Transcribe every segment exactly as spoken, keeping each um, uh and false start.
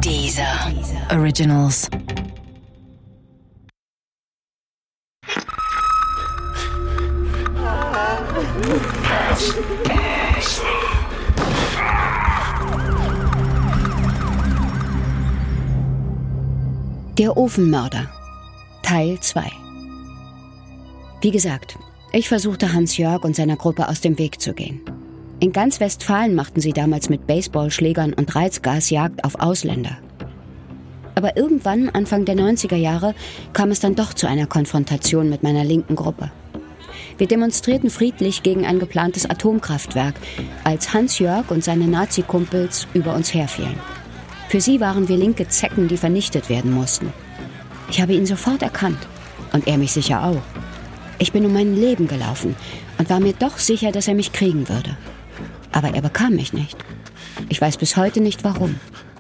Deezer Originals. Der Ofenmörder, Teil zwei. Wie gesagt, ich versuchte Hans-Jörg und seiner Gruppe aus dem Weg zu gehen. In ganz Westfalen machten sie damals mit Baseballschlägern und Reizgas Jagd auf Ausländer. Aber irgendwann, Anfang der neunziger Jahre, kam es dann doch zu einer Konfrontation mit meiner linken Gruppe. Wir demonstrierten friedlich gegen ein geplantes Atomkraftwerk, als Hans-Jörg und seine Nazi-Kumpels über uns herfielen. Für sie waren wir linke Zecken, die vernichtet werden mussten. Ich habe ihn sofort erkannt. Und er mich sicher auch. Ich bin um mein Leben gelaufen und war mir doch sicher, dass er mich kriegen würde. Aber er bekam mich nicht. Ich weiß bis heute nicht, warum.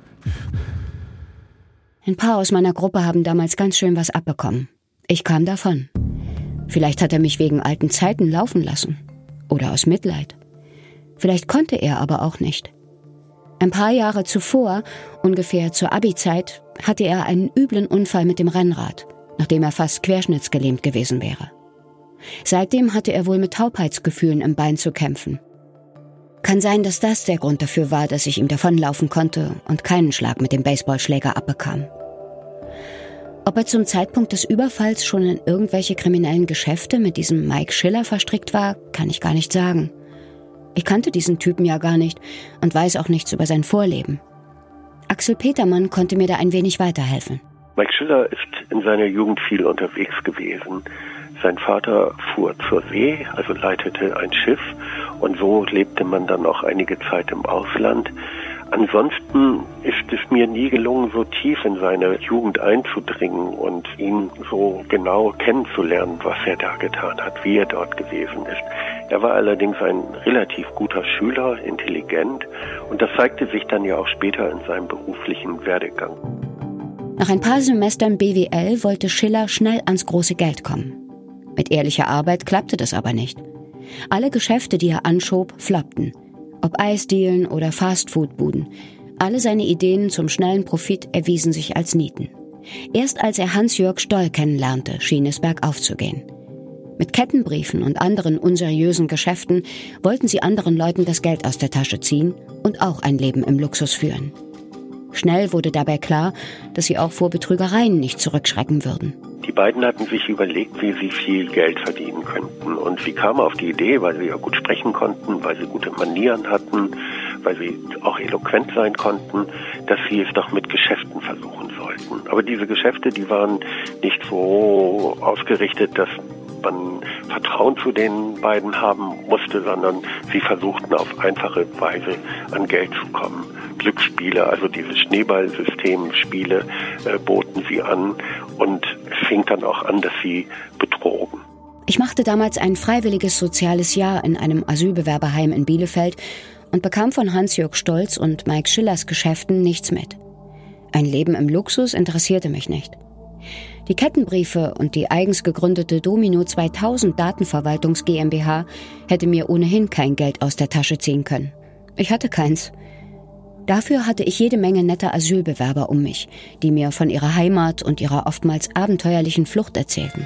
Ein paar aus meiner Gruppe haben damals ganz schön was abbekommen. Ich kam davon. Vielleicht hat er mich wegen alten Zeiten laufen lassen. Oder aus Mitleid. Vielleicht konnte er aber auch nicht. Ein paar Jahre zuvor, ungefähr zur Abi-Zeit, hatte er einen üblen Unfall mit dem Rennrad, nachdem er fast querschnittsgelähmt gewesen wäre. Seitdem hatte er wohl mit Taubheitsgefühlen im Bein zu kämpfen. Kann sein, dass das der Grund dafür war, dass ich ihm davonlaufen konnte und keinen Schlag mit dem Baseballschläger abbekam. Ob er zum Zeitpunkt des Überfalls schon in irgendwelche kriminellen Geschäfte mit diesem Mike Schiller verstrickt war, kann ich gar nicht sagen. Ich kannte diesen Typen ja gar nicht und weiß auch nichts über sein Vorleben. Axel Petermann konnte mir da ein wenig weiterhelfen. Mike Schiller ist in seiner Jugend viel unterwegs gewesen. Sein Vater fuhr zur See, also leitete ein Schiff, und so lebte man dann auch einige Zeit im Ausland. Ansonsten ist es mir nie gelungen, so tief in seine Jugend einzudringen und ihn so genau kennenzulernen, was er da getan hat, wie er dort gewesen ist. Er war allerdings ein relativ guter Schüler, intelligent, und das zeigte sich dann ja auch später in seinem beruflichen Werdegang. Nach ein paar Semestern B W L wollte Schiller schnell ans große Geld kommen. Mit ehrlicher Arbeit klappte das aber nicht. Alle Geschäfte, die er anschob, floppten. Ob Eisdielen oder Fastfood-Buden. Alle seine Ideen zum schnellen Profit erwiesen sich als Nieten. Erst als er Hans-Jörg Stoll kennenlernte, schien es bergauf zu gehen. Mit Kettenbriefen und anderen unseriösen Geschäften wollten sie anderen Leuten das Geld aus der Tasche ziehen und auch ein Leben im Luxus führen. Schnell wurde dabei klar, dass sie auch vor Betrügereien nicht zurückschrecken würden. Die beiden hatten sich überlegt, wie sie viel Geld verdienen könnten. Und sie kamen auf die Idee, weil sie ja gut sprechen konnten, weil sie gute Manieren hatten, weil sie auch eloquent sein konnten, dass sie es doch mit Geschäften versuchen sollten. Aber diese Geschäfte, die waren nicht so ausgerichtet, dass man Vertrauen zu den beiden haben musste, sondern sie versuchten auf einfache Weise an Geld zu kommen. Glücksspiele, also diese Schneeballsystemspiele, äh, boten sie an, und es fing dann auch an, dass sie betrogen. Ich machte damals ein freiwilliges soziales Jahr in einem Asylbewerberheim in Bielefeld und bekam von Hans-Jörg Stolz und Mike Schillers Geschäften nichts mit. Ein Leben im Luxus interessierte mich nicht. Die Kettenbriefe und die eigens gegründete Domino zweitausend Datenverwaltungs GmbH hätte mir ohnehin kein Geld aus der Tasche ziehen können. Ich hatte keins. Dafür hatte ich jede Menge netter Asylbewerber um mich, die mir von ihrer Heimat und ihrer oftmals abenteuerlichen Flucht erzählten.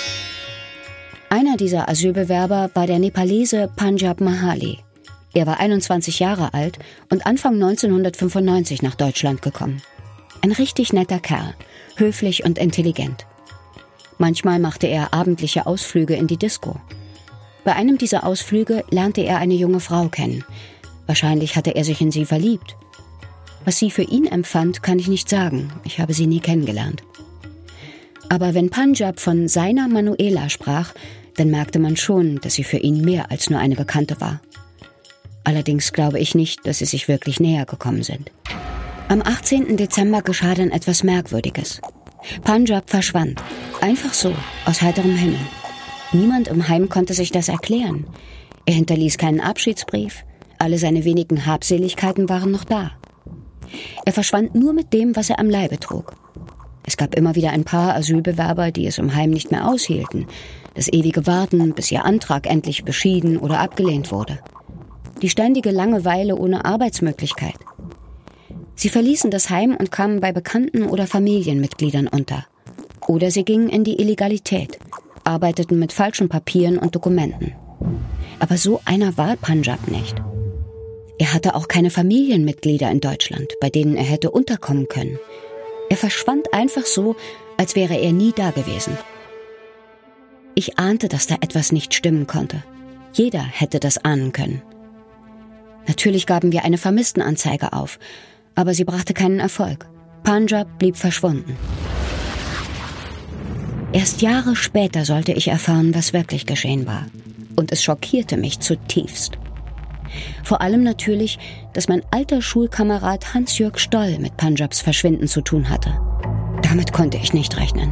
Einer dieser Asylbewerber war der Nepalese Panjab Mahali. Er war einundzwanzig Jahre alt und Anfang neunzehnhundertfünfundneunzig nach Deutschland gekommen. Ein richtig netter Kerl, höflich und intelligent. Manchmal machte er abendliche Ausflüge in die Disco. Bei einem dieser Ausflüge lernte er eine junge Frau kennen. Wahrscheinlich hatte er sich in sie verliebt. Was sie für ihn empfand, kann ich nicht sagen. Ich habe sie nie kennengelernt. Aber wenn Panjab von seiner Manuela sprach, dann merkte man schon, dass sie für ihn mehr als nur eine Bekannte war. Allerdings glaube ich nicht, dass sie sich wirklich näher gekommen sind. Am achtzehnten Dezember geschah dann etwas Merkwürdiges. Panjab verschwand. Einfach so, aus heiterem Himmel. Niemand im Heim konnte sich das erklären. Er hinterließ keinen Abschiedsbrief. Alle seine wenigen Habseligkeiten waren noch da. Er verschwand nur mit dem, was er am Leibe trug. Es gab immer wieder ein paar Asylbewerber, die es im Heim nicht mehr aushielten. Das ewige Warten, bis ihr Antrag endlich beschieden oder abgelehnt wurde. Die ständige Langeweile ohne Arbeitsmöglichkeit. Sie verließen das Heim und kamen bei Bekannten oder Familienmitgliedern unter. Oder sie gingen in die Illegalität, arbeiteten mit falschen Papieren und Dokumenten. Aber so einer war Panjab nicht. Er hatte auch keine Familienmitglieder in Deutschland, bei denen er hätte unterkommen können. Er verschwand einfach so, als wäre er nie da gewesen. Ich ahnte, dass da etwas nicht stimmen konnte. Jeder hätte das ahnen können. Natürlich gaben wir eine Vermisstenanzeige auf, aber sie brachte keinen Erfolg. Panjab blieb verschwunden. Erst Jahre später sollte ich erfahren, was wirklich geschehen war. Und es schockierte mich zutiefst. Vor allem natürlich, dass mein alter Schulkamerad Hans-Jörg Stoll mit Panjabs Verschwinden zu tun hatte. Damit konnte ich nicht rechnen.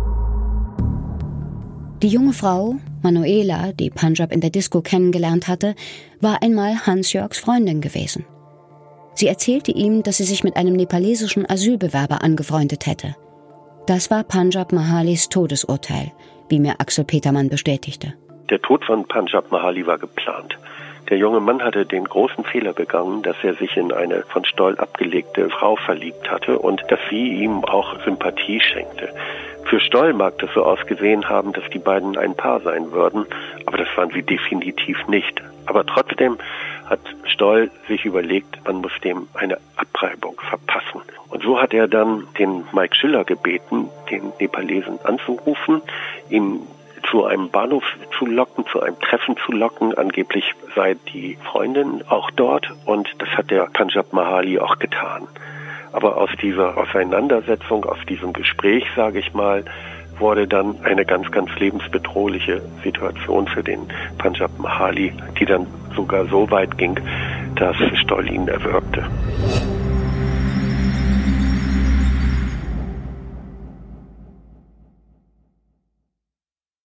Die junge Frau, Manuela, die Panjab in der Disco kennengelernt hatte, war einmal Hans-Jörgs Freundin gewesen. Sie erzählte ihm, dass sie sich mit einem nepalesischen Asylbewerber angefreundet hätte. Das war Panjab Mahalis Todesurteil, wie mir Axel Petermann bestätigte. Der Tod von Panjab Mahali war geplant. Der junge Mann hatte den großen Fehler begangen, dass er sich in eine von Stoll abgelegte Frau verliebt hatte und dass sie ihm auch Sympathie schenkte. Für Stoll mag das so ausgesehen haben, dass die beiden ein Paar sein würden, aber das waren sie definitiv nicht. Aber trotzdem hat Stoll sich überlegt, man muss dem eine Abreibung verpassen. Und so hat er dann den Mike Schiller gebeten, den Nepalesen anzurufen, ihn zu einem Bahnhof zu locken, zu einem Treffen zu locken. Angeblich sei die Freundin auch dort und das hat der Panjab Mahali auch getan. Aber aus dieser Auseinandersetzung, aus diesem Gespräch, sage ich mal, wurde dann eine ganz, ganz lebensbedrohliche Situation für den Panjab Mahali, die dann sogar so weit ging, dass Stoll ihn erwürgte.